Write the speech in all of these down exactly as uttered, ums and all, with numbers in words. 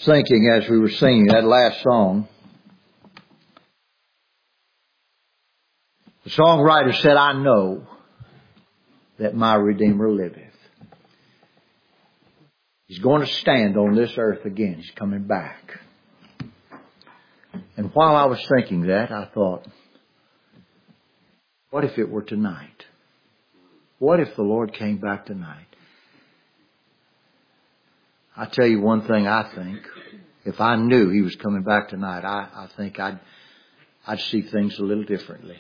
thinking as we were singing that last song, the songwriter said, I know that my Redeemer liveth. He's going to stand on this earth again. He's coming back. And while I was thinking that, I thought, what if it were tonight? What if the Lord came back tonight? I tell you one thing I think. If I knew He was coming back tonight, I, I think I'd, I'd see things a little differently.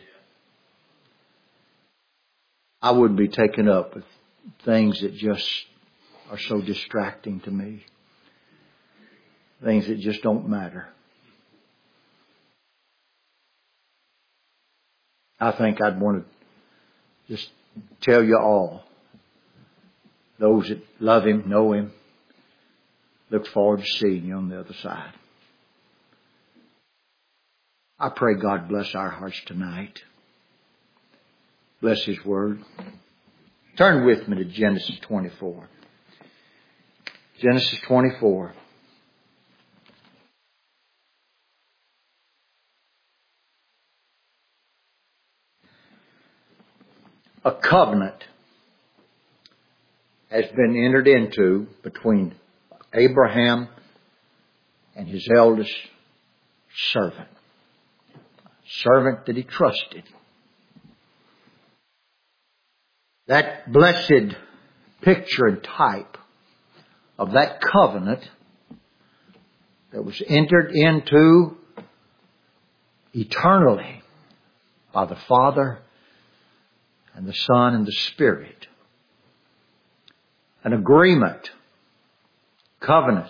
I wouldn't be taken up with things that just are so distracting to me. Things that just don't matter. I think I'd want to just tell you all, those that love Him, know Him, look forward to seeing you on the other side. I pray God bless our hearts tonight. Bless His Word. Turn with me to Genesis twenty-four. Genesis twenty-four. A covenant has been entered into between Abraham and his eldest servant. Servant that he trusted. That blessed picture and type of that covenant that was entered into eternally by the Father and the Son and the Spirit. An agreement. Covenant.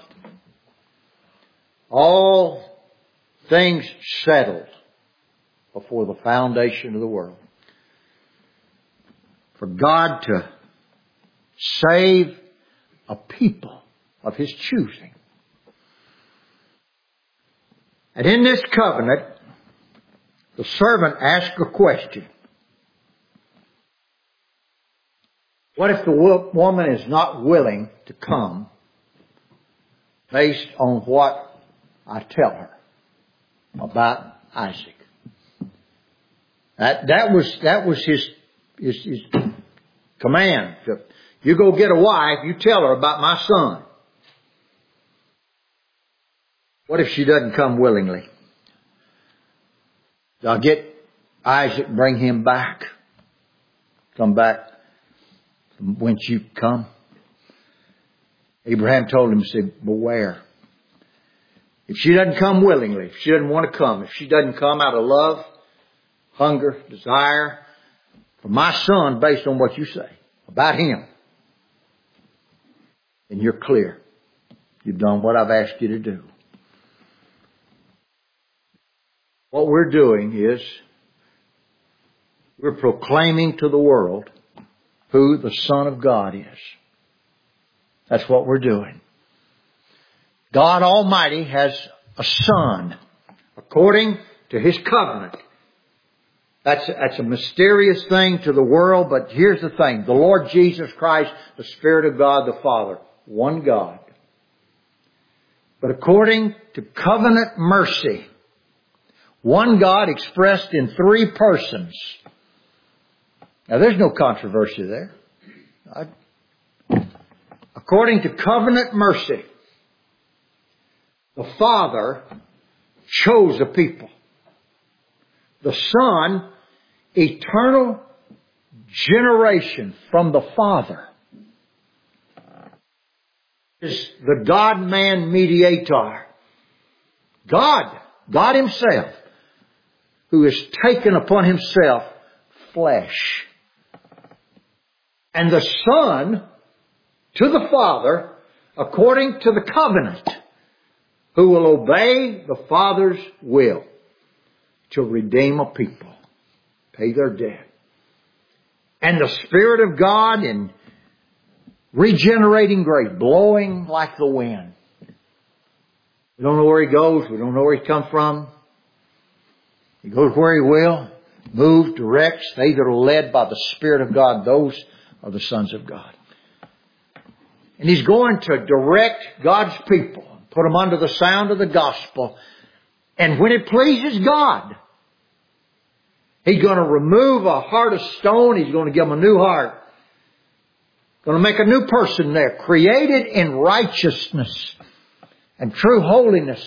All things settled before the foundation of the world. For God to save a people of His choosing. And in this covenant, the servant asked a question. What if the woman is not willing to come based on what I tell her about Isaac? That, that was, that was his, his, his command. You go get a wife, you tell her about my son. What if she doesn't come willingly? I'll get Isaac, bring him back. Come back. Whence you come. Abraham told him, said, beware. If she doesn't come willingly, if she doesn't want to come, if she doesn't come out of love, hunger, desire for my son based on what you say about him, then you're clear. You've done what I've asked you to do. What we're doing is we're proclaiming to the world who the Son of God is. That's what we're doing. God Almighty has a Son according to His covenant. That's, that's a mysterious thing to the world, but here's the thing. The Lord Jesus Christ, the Spirit of God the Father, one God. But according to covenant mercy, one God expressed in three persons. Now there's no controversy there. I, according to covenant mercy, the Father chose a people. The Son, eternal generation from the Father, is the God-man mediator. God, God Himself, who has taken upon Himself flesh. And the Son to the Father, according to the covenant, who will obey the Father's will to redeem a people, pay their debt. And the Spirit of God in regenerating grace, blowing like the wind. We don't know where He goes. We don't know where He comes from. He goes where He will, move, directs. They that are led by the Spirit of God, those are the sons of God. And He's going to direct God's people, put them under the sound of the gospel. And when it pleases God, He's going to remove a heart of stone. He's going to give them a new heart. Going to make a new person there, created in righteousness and true holiness.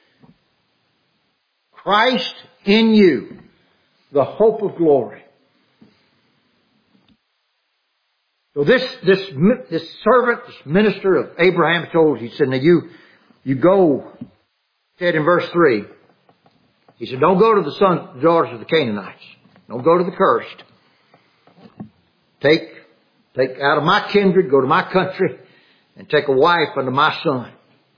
Christ in you, the hope of glory. So this, this, this servant, this minister of Abraham told, he said, now you, you go, said in verse three, he said, don't go to the sons, daughters of the Canaanites. Don't go to the cursed. Take, take out of my kindred, go to my country, and take a wife unto my son.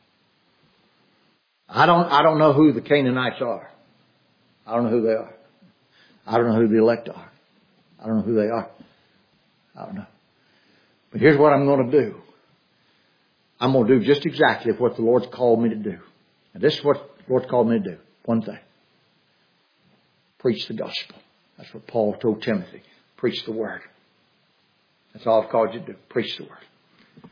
I don't, I don't know who the Canaanites are. I don't know who they are. I don't know who the elect are. I don't know who they are. I don't know. But here's what I'm going to do. I'm going to do just exactly what the Lord's called me to do. And this is what the Lord's called me to do. One thing. Preach the gospel. That's what Paul told Timothy. Preach the word. That's all I've called you to do. Preach the word.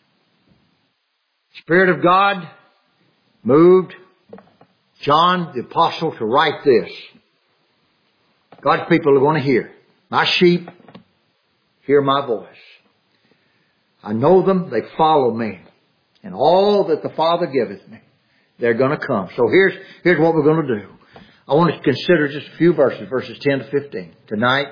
Spirit of God moved John the Apostle to write this. God's people are going to hear. My sheep hear my voice. I know them. They follow me. And all that the Father giveth me, they're going to come. So here's, here's what we're going to do. I want to consider just a few verses, verses ten to fifteen. Tonight,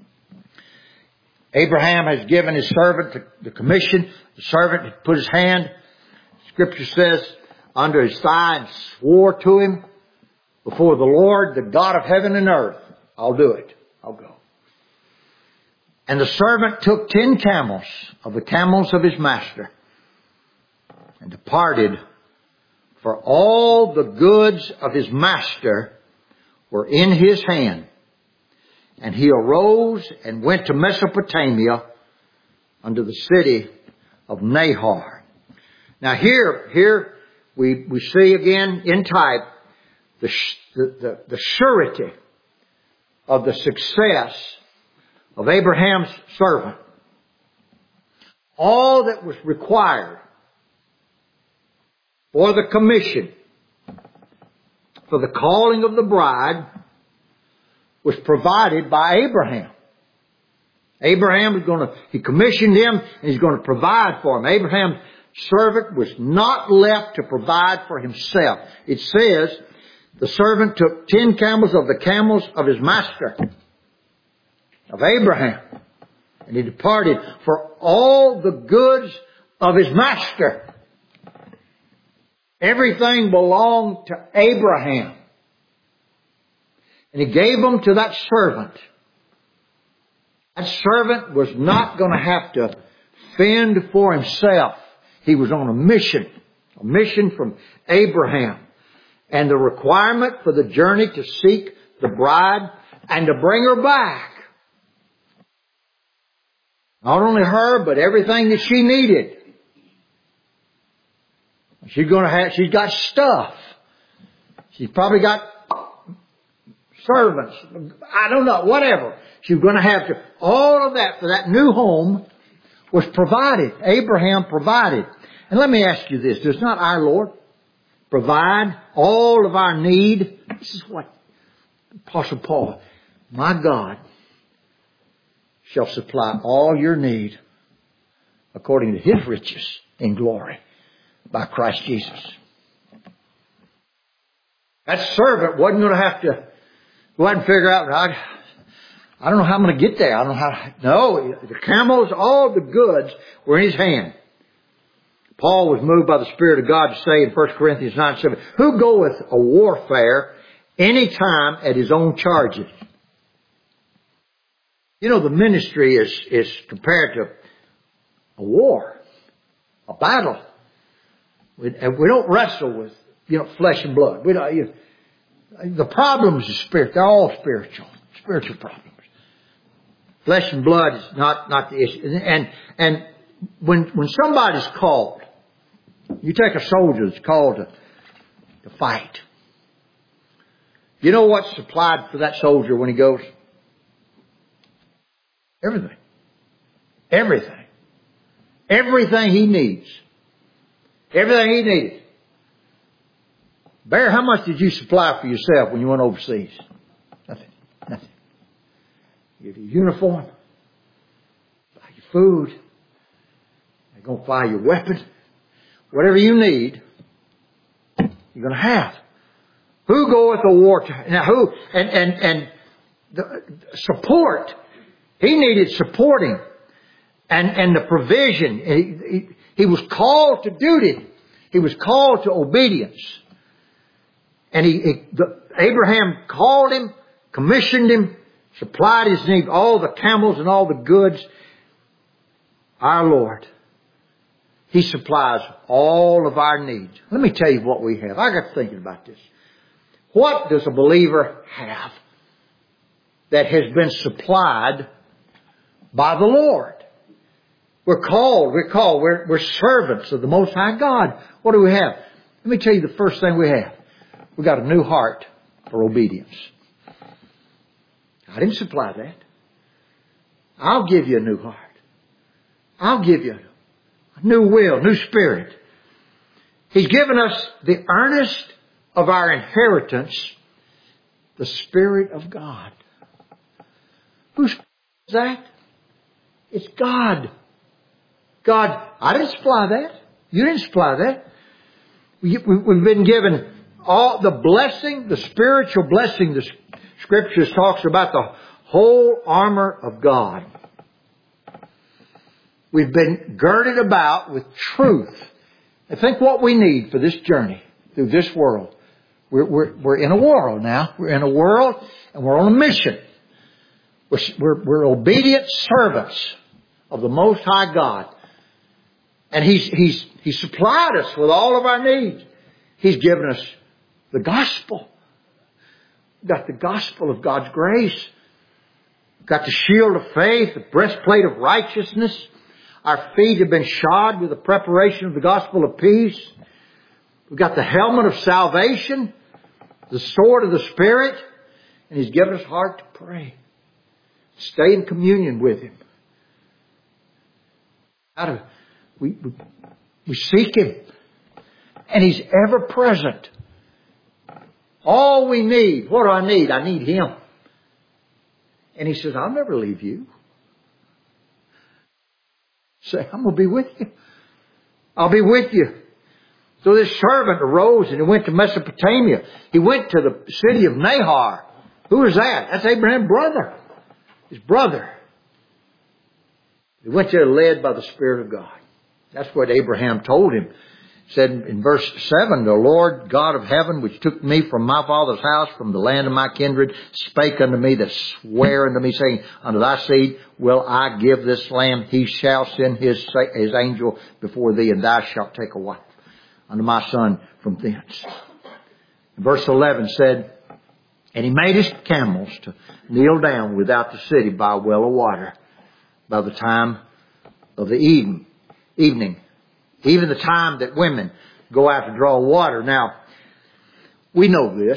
Abraham has given his servant the, the commission. The servant had put his hand, Scripture says, under his thigh and swore to him before the Lord, the God of heaven and earth, I'll do it. I'll go. And the servant took ten camels of the camels of his master and departed, for all the goods of his master were in his hand. And he arose and went to Mesopotamia unto the city of Nahor. Now here, here we, we see again in type the, the, the, the surety of the success of Abraham's servant. All that was required for the commission, for the calling of the bride, was provided by Abraham. Abraham was going to, he commissioned him and he's going to provide for him. Abraham's servant was not left to provide for himself. It says, the servant took ten camels of the camels of his master, of Abraham, and he departed for all the goods of his master. Everything belonged to Abraham. And he gave them to that servant. That servant was not going to have to fend for himself. He was on a mission. A mission from Abraham. And the requirement for the journey to seek the bride and to bring her back. Not only her, but everything that she needed. She's going to have, she's got stuff. She's probably got servants. I don't know, whatever. She's going to have to, all of that for that new home was provided. Abraham provided. And let me ask you this. Does not our Lord provide all of our need? This is what Apostle Paul, my God shall supply all your need according to His riches in glory by Christ Jesus. That servant wasn't going to have to go ahead and figure out, I, I don't know how I'm going to get there. I don't know how to, no, the camels, all the goods were in his hand. Paul was moved by the Spirit of God to say in First Corinthians nine seven, who goeth a warfare any time at his own charges? You know, the ministry is, is compared to a war, a battle. We, and we don't wrestle with, you know, flesh and blood. We don't, you know, the problems is spirit. They're all spiritual, spiritual problems. Flesh and blood is not, not the issue. And, and when, when somebody's called, you take a soldier that's called to, to fight. You know what's supplied for that soldier when he goes? Everything. Everything. Everything he needs. Everything he needs. Bear, how much did you supply for yourself when you went overseas? Nothing. Nothing. You get your uniform, buy your food, they're going to buy your weapon. Whatever you need, you're going to have. Who goeth to war? Now who, and, and, and the support. He needed supporting. And, and the provision. He, he, he was called to duty. He was called to obedience. And he, he the, Abraham called him, commissioned him, supplied his needs, all the camels and all the goods. Our Lord, He supplies all of our needs. Let me tell you what we have. I got thinking about this. What does a believer have that has been supplied by the Lord? We're called, we're called, we're, we're servants of the Most High God. What do we have? Let me tell you the first thing we have. We got a new heart for obedience. I didn't supply that. I'll give you a new heart. I'll give you a new will, new spirit. He's given us the earnest of our inheritance, the Spirit of God. Who's that? It's God. God, I didn't supply that. You didn't supply that. We, we, we've been given all the blessing, the spiritual blessing. The Scriptures talks about the whole armor of God. We've been girded about with truth. I think what we need for this journey through this world. We're, we're, we're in a world now. We're in a world and we're on a mission. We're, we're, we're obedient servants of the Most High God. And He's, He's, He's supplied us with all of our needs. He's given us the gospel. We've got the gospel of God's grace. We've got the shield of faith, the breastplate of righteousness. Our feet have been shod with the preparation of the gospel of peace. We've got the helmet of salvation, the sword of the Spirit, and He's given us heart to pray. Stay in communion with Him. How to, we, we, we seek Him, and He's ever present. All we need, what do I need? I need Him. And He says, I'll never leave you. Say, I'm going to be with you. I'll be with you. So this servant arose and he went to Mesopotamia. He went to the city of Nahor. Who is that? That's Abraham's brother. His brother. He went there led by the Spirit of God. That's what Abraham told him. He said in verse seven, the Lord God of heaven, which took me from my father's house, from the land of my kindred, spake unto me to swear unto me, saying, unto thy seed will I give this land. He shall send his, his angel before thee, and thou shalt take a wife unto my son from thence. And verse eleven said, and he made his camels to kneel down without the city by a well of water by the time of the evening. evening. Even the time that women go out to draw water. Now, we know this.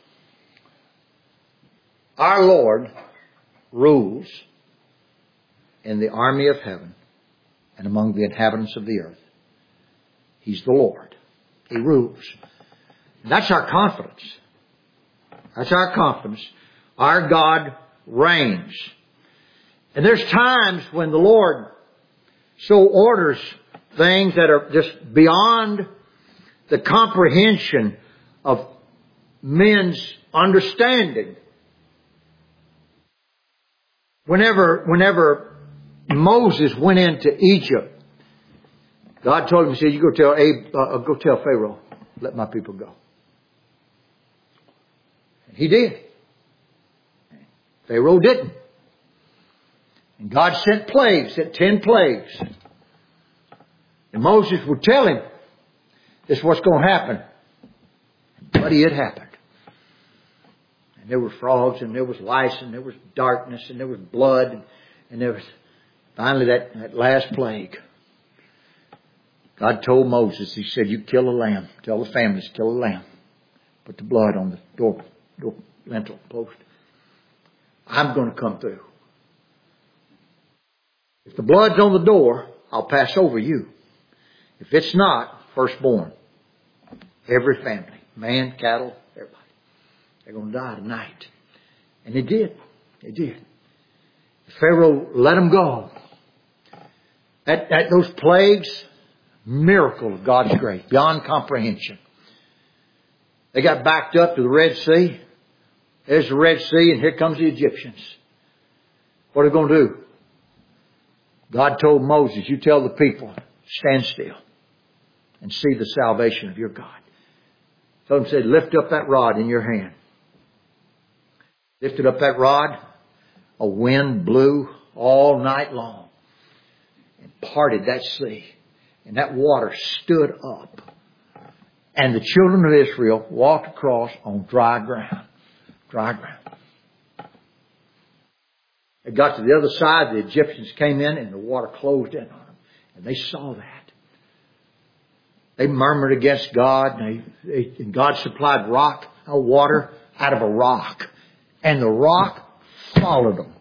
Our Lord rules in the army of heaven and among the inhabitants of the earth. He's the Lord. He rules. That's our confidence. That's our confidence. Our God reigns. And there's times when the Lord so orders things that are just beyond the comprehension of men's understanding. Whenever, whenever Moses went into Egypt, God told him, He said, you go tell Abe, uh, go tell Pharaoh, let my people go. And he did. Pharaoh didn't. And God sent plagues, sent ten plagues. And Moses would tell him, this is what's going to happen. But it happened. And there were frogs, and there was lice, and there was darkness, and there was blood, and, and there was finally that, that last plague. God told Moses, He said, you kill a lamb. Tell the families, kill a lamb. Put the blood on the door, door lintel post. I'm going to come through. If the blood's on the door, I'll pass over you. If it's not, firstborn. Every family. man, cattle, everybody. They're going to die tonight. And they did. They did. Pharaoh let them go. At, at those plagues, miracle of God's grace, beyond comprehension. They got backed up to the Red Sea. There's the Red Sea, and here comes the Egyptians. What are they going to do? God told Moses, you tell the people, stand still and see the salvation of your God. So he said, lift up that rod in your hand. Lifted up that rod. A wind blew all night long and parted that sea. And that water stood up. And the children of Israel walked across on dry ground. Dry ground. They got to the other side. The Egyptians came in and the water closed in on them. And they saw that. They murmured against God. And, they, they, and God supplied rock, uh, water out of a rock. And the rock followed them.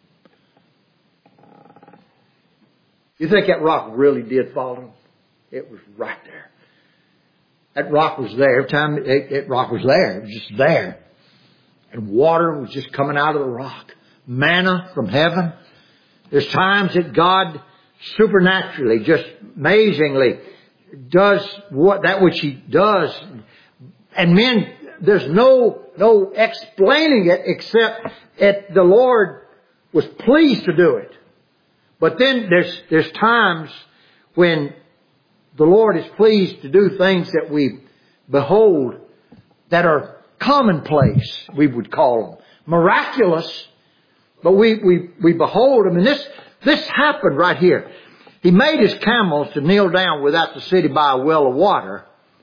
You think that rock really did follow them? It was right there. That rock was there. Every time it, that rock was there, it was just there. And water was just coming out of the rock. Manna from heaven. There's times that God supernaturally, just amazingly, does what that which He does. And men, there's no no explaining it except that the Lord was pleased to do it. But then there's there's times when the Lord is pleased to do things that we behold that are commonplace, we would call them. Miraculous, but we, we, we behold them. And this, this happened right here. He made his camels to kneel down without the city by a well of water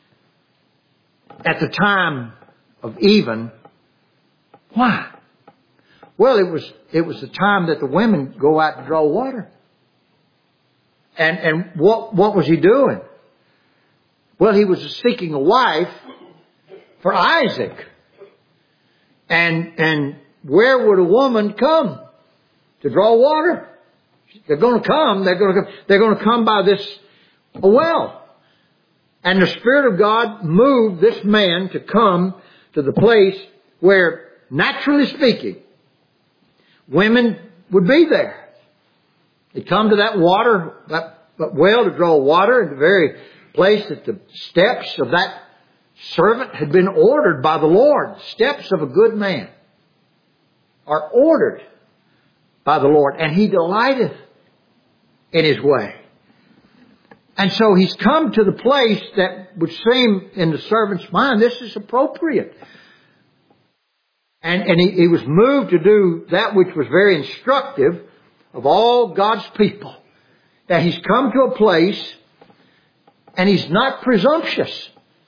at the time of even. Why? Well, it was, it was the time that the women go out to draw water. And, and what, what was he doing? Well, he was seeking a wife for Isaac. And, and where would a woman come to draw water? They're going to come. They're going to come. They're going to come by this a well. And the Spirit of God moved this man to come to the place where, naturally speaking, women would be there. They come to that water, that well to draw water, in the very place that the steps of that servant had been ordered by the Lord. Steps of a good man are ordered by the Lord, and He delighteth in His way. And so he's come to the place that would seem in the servant's mind, this is appropriate. And, and he, he was moved to do that which was very instructive of all God's people. That he's come to a place and he's not presumptuous.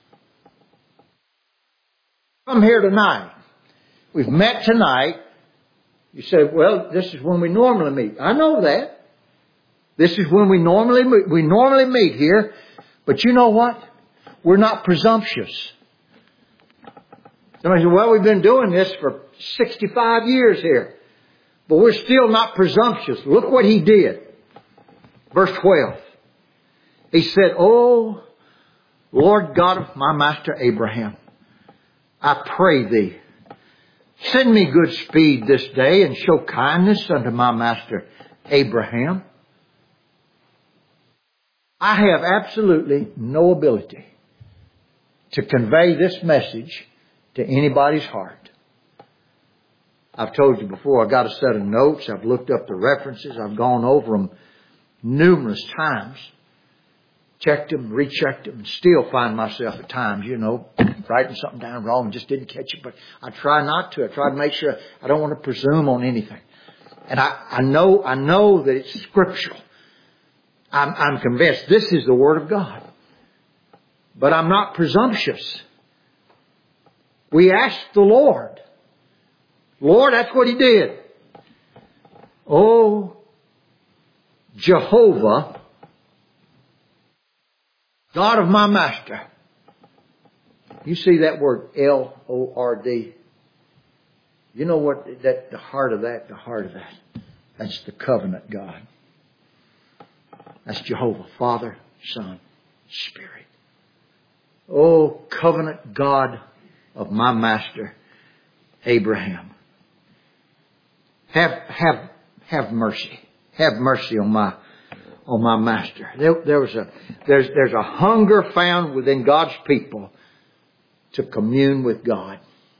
Come here tonight. We've met tonight. You say, well, this is when we normally meet. I know that. This is when we normally meet. We normally meet here. But you know what? We're not presumptuous. Somebody said, well, we've been doing this for sixty-five years here. But we're still not presumptuous. Look what he did. Verse twelve. He said, oh, Lord God of my master Abraham, I pray thee, send me good speed this day and show kindness unto my master Abraham. I have absolutely no ability to convey this message to anybody's heart. I've told you before, I've got a set of notes. I've looked up the references. I've gone over them numerous times. Checked them, rechecked them, and still find myself at times, you know, writing something down wrong and just didn't catch it. But I try not to. I try to make sure I don't want to presume on anything. And I, I know, I know that it's scriptural. I'm, I'm convinced this is the Word of God. But I'm not presumptuous. We asked the Lord. Lord, that's what He did. Oh, Jehovah, God of my master. You see that word L O R D? You know what, that the heart of that, the heart of that, that's the covenant God. That's Jehovah, Father, Son, Spirit. Oh, covenant God of my master Abraham, have have have mercy, have mercy on my on my master. There, there was a there's there's a hunger found within God's people to commune with God,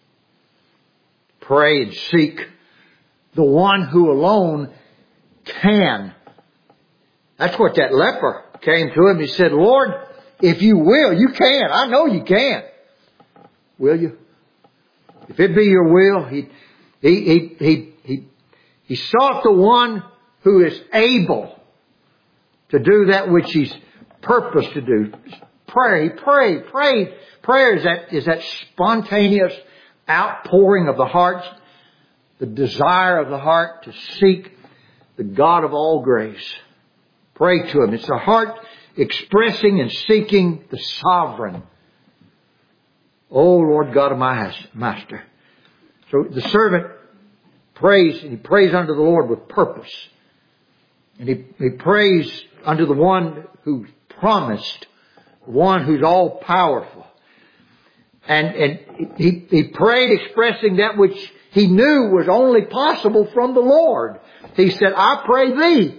pray and seek the one who alone can. That's what that leper came to him. He said, Lord, if you will, you can. I know you can. Will you? If it be your will, he, he, he, he, he, he sought the one who is able to do that which he's purposed to do. Pray, pray, pray. Prayer is that, is that spontaneous outpouring of the heart, the desire of the heart to seek the God of all grace. Pray to Him. It's the heart expressing and seeking the sovereign. Oh, Lord God of my master. So the servant prays, and he prays unto the Lord with purpose. And he, he prays unto the one who promised, one who's all powerful. And, and he, he prayed expressing that which he knew was only possible from the Lord. He said, I pray thee,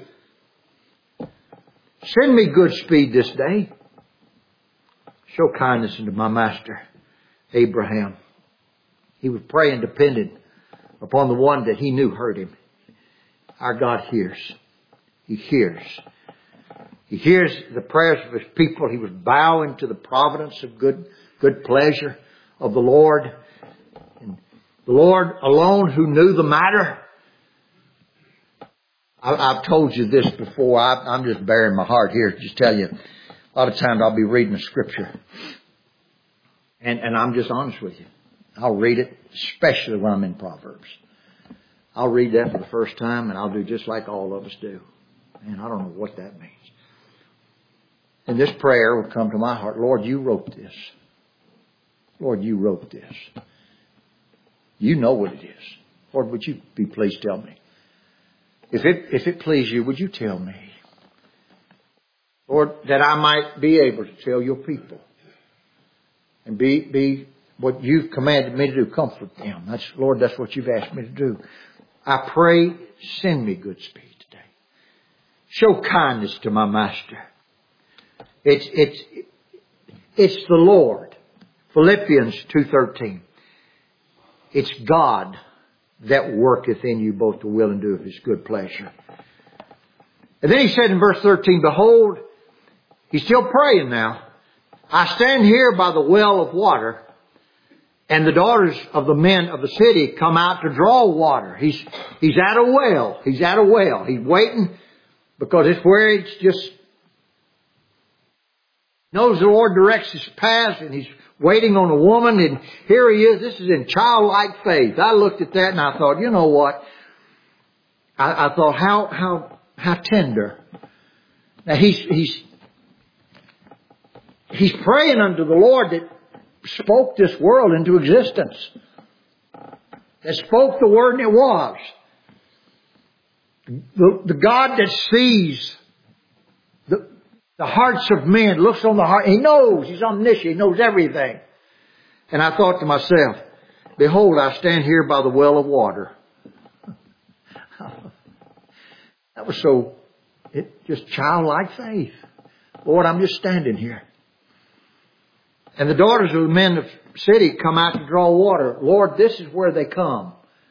send me good speed this day. Show kindness unto my master Abraham. He was praying dependent upon the one that he knew heard him. Our God hears. He hears. He hears the prayers of His people. He was bowing to the providence of good, good pleasure of the Lord. And the Lord alone who knew the matter. I, I've told you this before. I, I'm just bearing my heart here. Just tell you, a lot of times I'll be reading the Scripture. And, and I'm just honest with you. I'll read it, especially when I'm in Proverbs. I'll read that for the first time, and I'll do just like all of us do. And I don't know what that means. And this prayer will come to my heart. Lord, you wrote this. Lord, you wrote this. You know what it is. Lord, would you be pleased to tell me? If it, if it please you, would you tell me? Lord, that I might be able to tell your people. And be, be what you've commanded me to do. Comfort them. That's, Lord, that's what you've asked me to do. I pray, send me good speed today. Show kindness to my master. It's, it's, it's the Lord. Philippians two thirteen. It's God that worketh in you both to will and do of His good pleasure. And then he said in verse thirteen, behold, he's still praying now. I stand here by the well of water, and the daughters of the men of the city come out to draw water. He's, he's at a well. He's at a well. He's waiting because it's where it's just knows the Lord directs his paths, and he's waiting on a woman, and here he is. This is in childlike faith. I looked at that and I thought, you know what? I, I thought, how, how, how tender. Now he's, he's, he's praying unto the Lord that spoke this world into existence. That spoke the word and it was. The, the God that sees the, the hearts of men, looks on the heart. He knows. He's omniscient. He knows everything. And I thought to myself, behold, I stand here by the well of water. That was so, it just childlike faith. Lord, I'm just standing here. And the daughters of the men of the city come out to draw water. Lord, this is where they come.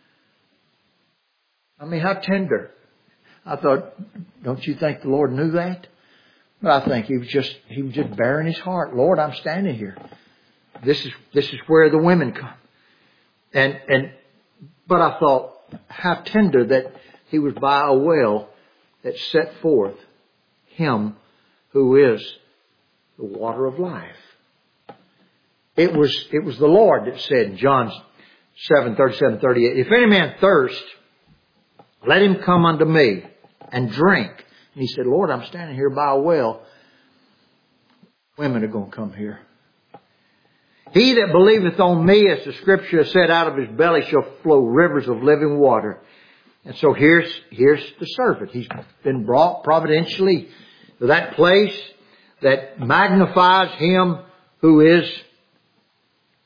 I mean, how tender. I thought, don't you think the Lord knew that? But I think he was just, he was just bearing his heart. Lord, I'm standing here. This is, this is where the women come. And, and, but I thought, how tender that he was by a well that set forth him who is the water of life. It was, it was the Lord that said in John seven, thirty-seven, thirty-eight, if any man thirst, let him come unto me and drink. And he said, Lord, I'm standing here by a well. Women are going to come here. He that believeth on me, as the Scripture has said, out of his belly shall flow rivers of living water. And so here's, here's the servant. He's been brought providentially to that place that magnifies him who is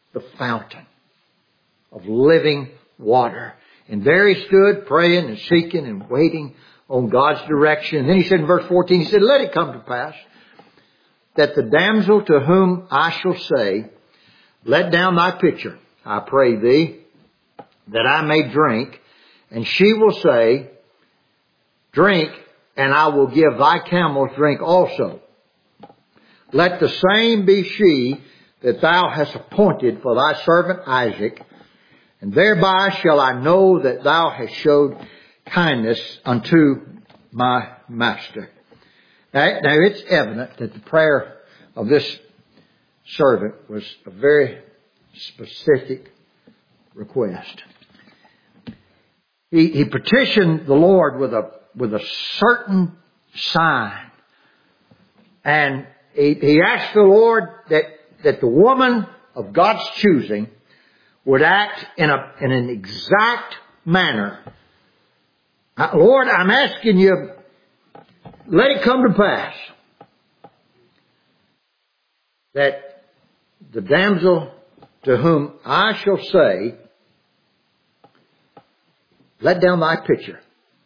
the fountain of living water. And there he stood praying and seeking and waiting on God's direction. And then he said in verse fourteen, he said, let it come to pass that the damsel to whom I shall say, let down thy pitcher, I pray thee, that I may drink. And she will say, drink, and I will give thy camels drink also. Let the same be she that thou hast appointed for thy servant Isaac, and thereby shall I know that thou hast showed kindness unto my master. Now, now it's evident that the prayer of this servant was a very specific request. He, he petitioned the Lord with a with a certain sign, and he, he asked the Lord that that the woman of God's choosing would act in a in an exact manner. Uh, Lord, I'm asking you, let it come to pass that the damsel to whom I shall say, let down thy pitcher.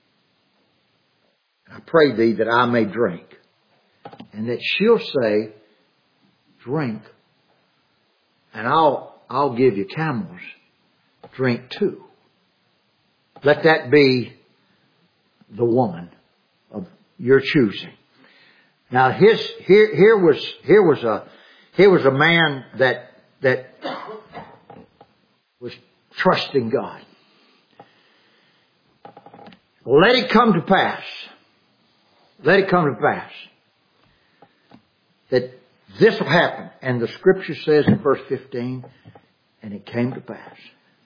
I pray thee that I may drink. And that she'll say, drink. And I'll, I'll give you camels. Drink too. Let that be the woman of your choosing. Now his, here, here was, here was a, here was a man that, that was trusting God. Let it come to pass. Let it come to pass that this will happen. And the scripture says in verse fifteen, and it came to pass.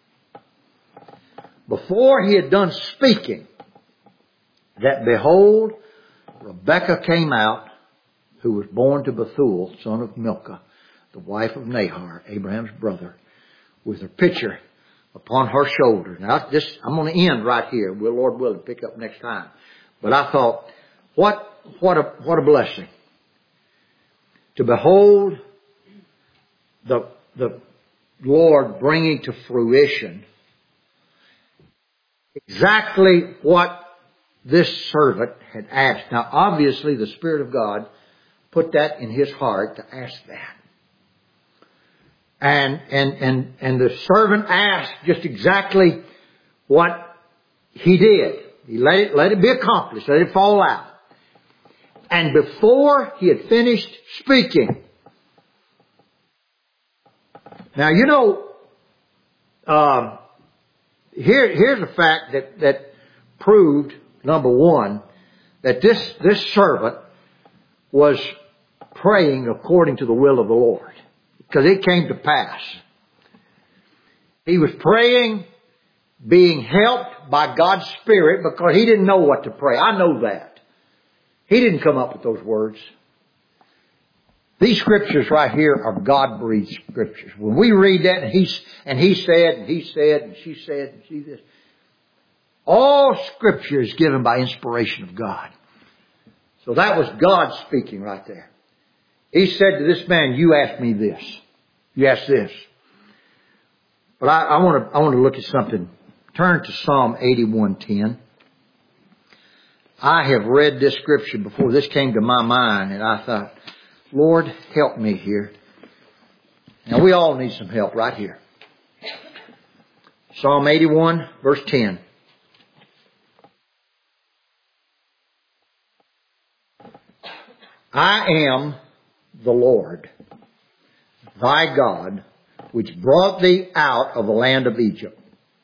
Before he had done speaking, that behold, Rebekah came out, who was born to Bethuel, son of Milcah, the wife of Nahor, Abraham's brother, with her pitcher upon her shoulder. Now, this, I'm going to end right here. We'll, Lord willing, pick up next time. But I thought, what, what a, what a blessing to behold the, the Lord bringing to fruition exactly what this servant had asked. Now, obviously, the Spirit of God put that in his heart to ask that. And, and, and, and the servant asked just exactly what he did. He let it, let it be accomplished. Let it fall out. And before he had finished speaking. Now, you know, um, here, here's a fact that, that proved, number one, that this, this servant was praying according to the will of the Lord. Because it came to pass. He was praying, being helped by God's Spirit, because he didn't know what to pray. I know that. He didn't come up with those words. These scriptures right here are God-breathed scriptures. When we read that, and he, and he said, and he said, and she said, and she this. All scripture is given by inspiration of God. So that was God speaking right there. He said to this man, you asked me this. You asked this. But I, I want to, I want to look at something. Turn to Psalm eighty-one ten. I have read this scripture before. This came to my mind, and I thought, Lord, help me here. Now, we all need some help right here. Psalm eighty-one, verse ten. I am the Lord, thy God, which brought thee out of the land of Egypt.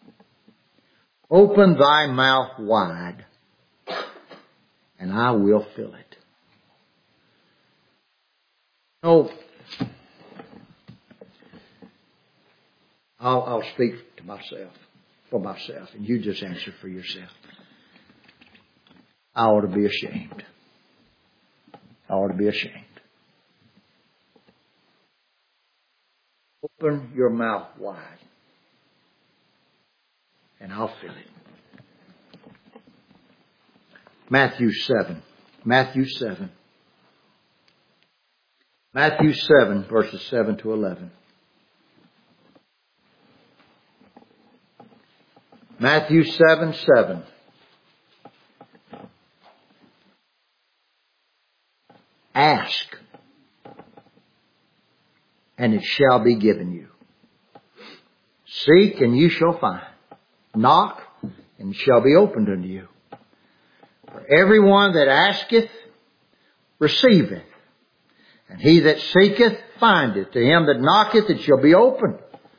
Open thy mouth wide, and I will fill it. Oh, I'll, I'll speak to myself, for myself, and you just answer for yourself. I ought to be ashamed. I ought to be ashamed. Open your mouth wide, and I'll fill it. Matthew seven. Matthew seven. Matthew seven, verses seven to eleven. Matthew seven seven. Ask, and it shall be given you. Seek, and you shall find. Knock, and it shall be opened unto you. For everyone that asketh, receiveth. And he that seeketh, findeth. To him that knocketh, it shall be opened.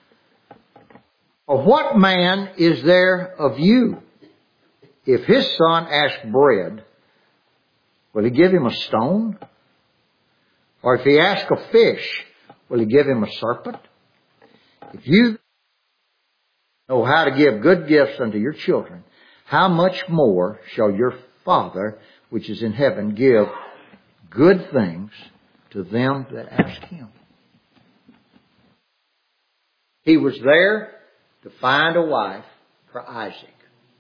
Or what man is there of you, if his son ask bread, will he give him a stone? Or if he ask a fish, will he give him a serpent? If you know how to give good gifts unto your children, how much more shall your Father, which is in heaven, give good things to them that ask Him? He was there to find a wife for Isaac,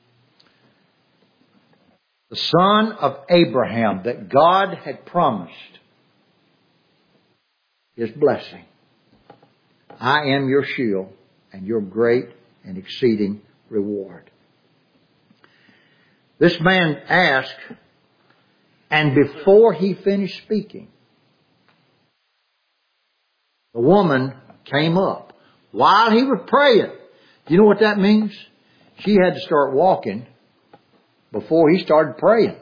the son of Abraham that God had promised His blessing. I am your shield and your great and exceeding reward. This man asked, and before he finished speaking, the woman came up while he was praying. Do you know what that means? She had to start walking before he started praying.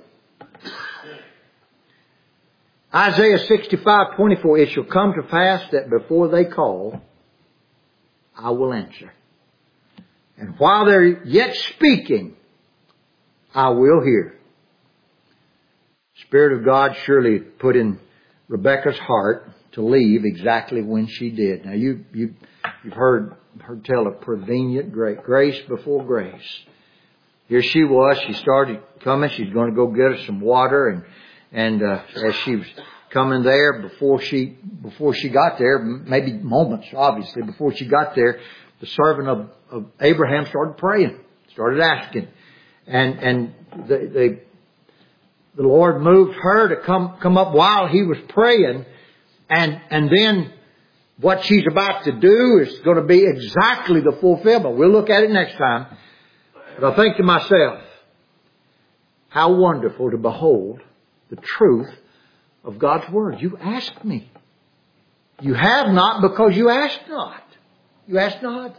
Isaiah sixty-five twenty-four, it shall come to pass that before they call, I will answer. And while they're yet speaking, I will hear. Spirit of God surely put in Rebecca's heart to leave exactly when she did. Now you, you, you've heard her tell of prevenient grace, grace before grace. Here she was, she started coming, she's going to go get us some water, and And uh, as she was coming there, before she before she got there, maybe moments, obviously, before she got there, the servant of, of Abraham started praying, started asking, and and the, the the Lord moved her to come come up while he was praying, and and then what she's about to do is going to be exactly the fulfillment. We'll look at it next time. But I think to myself, how wonderful to behold the truth of God's Word. You asked me. You have not because you asked not. You asked not.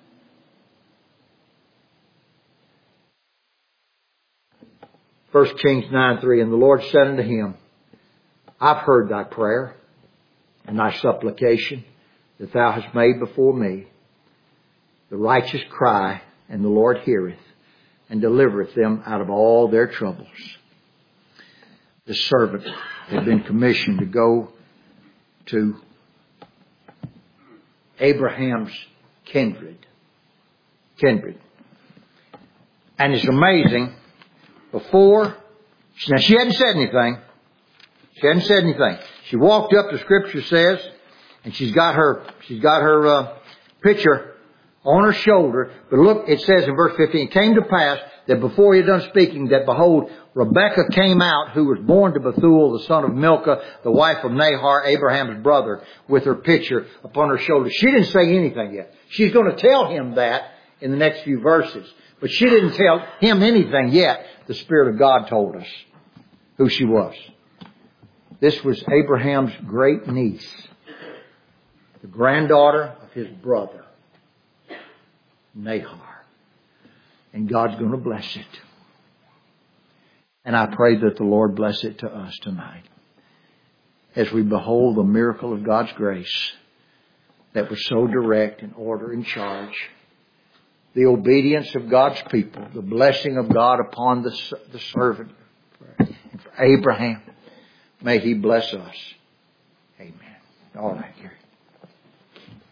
First Kings nine three, and the Lord said unto him, I've heard thy prayer and thy supplication that thou hast made before me. The righteous cry, and the Lord heareth, and delivereth them out of all their troubles. This servant had been commissioned to go to Abraham's kindred. Kindred. And it's amazing, before, now she hadn't said anything. She hadn't said anything. She walked up, the Scripture says, and she's got her, she's got her uh, picture on her shoulder. But look, it says in verse fifteen, it came to pass that before he had done speaking, that behold, Rebekah came out, who was born to Bethuel, the son of Milcah, the wife of Nahor, Abraham's brother, with her pitcher upon her shoulder. She didn't say anything yet. She's going to tell him that in the next few verses. But she didn't tell him anything yet. The Spirit of God told us who she was. This was Abraham's great niece, the granddaughter of his brother, Nahor. And God's going to bless it. And I pray that the Lord bless it to us tonight, as we behold the miracle of God's grace that was so direct and order and charge. The obedience of God's people, the blessing of God upon the, the servant, and for Abraham. May He bless us. Amen. All right, here.